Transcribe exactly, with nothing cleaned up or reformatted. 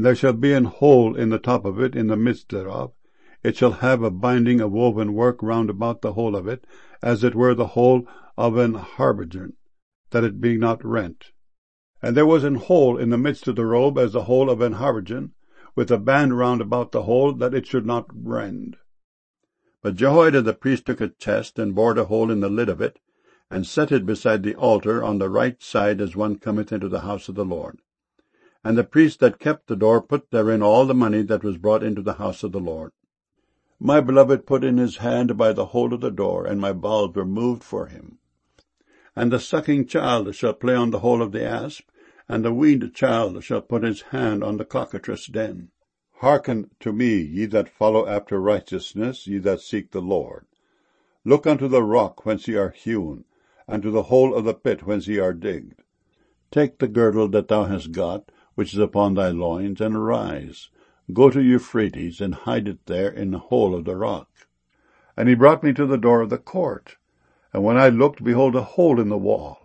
And there shall be an hole in the top of it, in the midst thereof. It shall have a binding of woven work round about the whole of it, as it were the hole of an habergeon, that it be not rent. And there was an hole in the midst of the robe, as the hole of an habergeon, with a band round about the hole, that it should not rend. But Jehoiada the priest took a chest, and bored a hole in the lid of it, and set it beside the altar on the right side, as one cometh into the house of the Lord. And the priest that kept the door put therein all the money that was brought into the house of the Lord. My beloved put in his hand by the hole of the door, and my bowels were moved for him. And the sucking child shall play on the hole of the asp, and the weaned child shall put his hand on the cockatrice' den. Hearken to me, ye that follow after righteousness, ye that seek the Lord. Look unto the rock whence ye are hewn, and to the hole of the pit whence ye are digged. Take the girdle that thou hast got, which is upon thy loins, and arise. Go to Euphrates, and hide it there in the hole of the rock. And he brought me to the door of the court. And when I looked, behold, a hole in the wall.